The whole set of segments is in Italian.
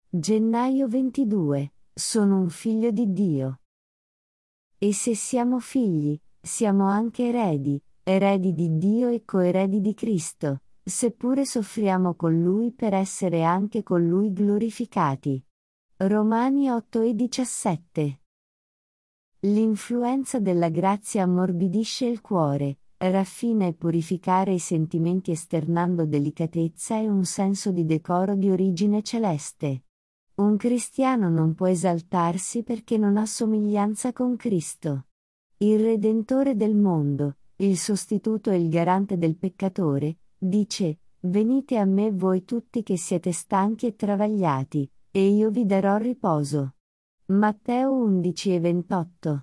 Gennaio 22. Sono un figlio di Dio. E se siamo figli, siamo anche eredi, eredi di Dio e coeredi di Cristo, seppure soffriamo con Lui per essere anche con Lui glorificati. Romani 8:17. L'influenza della grazia ammorbidisce il cuore, raffina e purificare i sentimenti esternando delicatezza e un senso di decoro di origine celeste. Un cristiano non può esaltarsi perché non ha somiglianza con Cristo. Il Redentore del mondo, il sostituto e il garante del peccatore, dice: «Venite a me voi tutti che siete stanchi e travagliati, e io vi darò riposo». Matteo 11:28.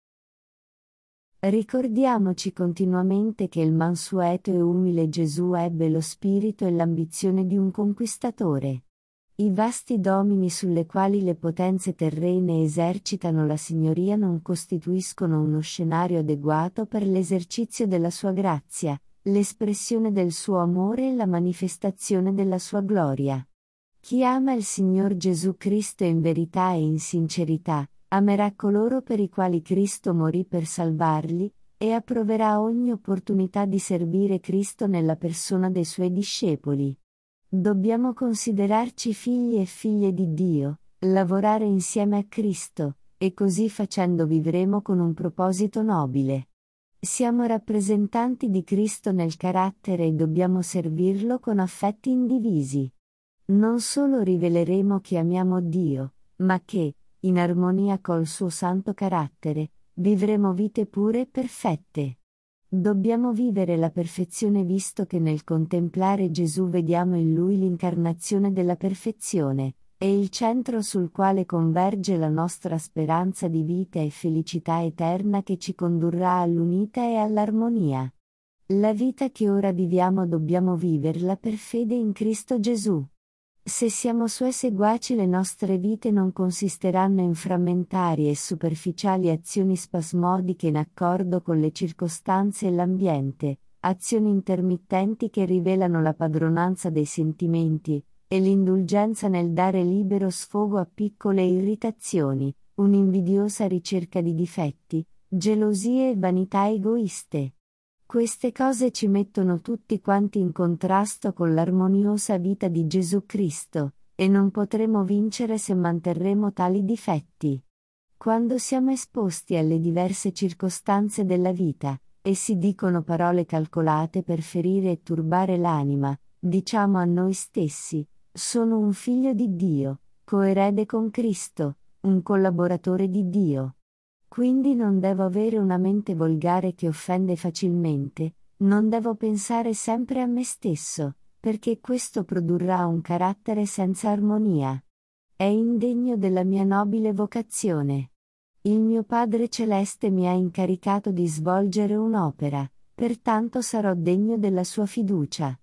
Ricordiamoci continuamente che il mansueto e umile Gesù ebbe lo spirito e l'ambizione di un conquistatore. I vasti domini sulle quali le potenze terrene esercitano la signoria non costituiscono uno scenario adeguato per l'esercizio della sua grazia, l'espressione del suo amore e la manifestazione della sua gloria. Chi ama il Signor Gesù Cristo in verità e in sincerità, amerà coloro per i quali Cristo morì per salvarli, e approverà ogni opportunità di servire Cristo nella persona dei suoi discepoli. Dobbiamo considerarci figli e figlie di Dio, lavorare insieme a Cristo, e così facendo vivremo con un proposito nobile. Siamo rappresentanti di Cristo nel carattere e dobbiamo servirlo con affetti indivisi. Non solo riveleremo che amiamo Dio, ma che, in armonia col suo santo carattere, vivremo vite pure e perfette. Dobbiamo vivere la perfezione visto che nel contemplare Gesù vediamo in Lui l'incarnazione della perfezione, e il centro sul quale converge la nostra speranza di vita e felicità eterna che ci condurrà all'unità e all'armonia. La vita che ora viviamo dobbiamo viverla per fede in Cristo Gesù. Se siamo suoi seguaci le nostre vite non consisteranno in frammentari e superficiali azioni spasmodiche in accordo con le circostanze e l'ambiente, azioni intermittenti che rivelano la padronanza dei sentimenti, e l'indulgenza nel dare libero sfogo a piccole irritazioni, un'invidiosa ricerca di difetti, gelosie e vanità egoiste. Queste cose ci mettono tutti quanti in contrasto con l'armoniosa vita di Gesù Cristo, e non potremo vincere se manterremo tali difetti. Quando siamo esposti alle diverse circostanze della vita, e si dicono parole calcolate per ferire e turbare l'anima, diciamo a noi stessi: sono un figlio di Dio, coerede con Cristo, un collaboratore di Dio. Quindi non devo avere una mente volgare che offende facilmente, non devo pensare sempre a me stesso, perché questo produrrà un carattere senza armonia. È indegno della mia nobile vocazione. Il mio Padre Celeste mi ha incaricato di svolgere un'opera, pertanto sarò degno della sua fiducia.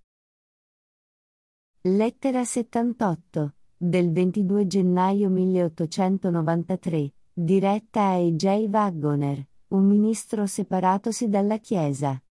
Lettera 78, del 22 gennaio 1893. Diretta a A.J. Waggoner, un ministro separatosi dalla Chiesa.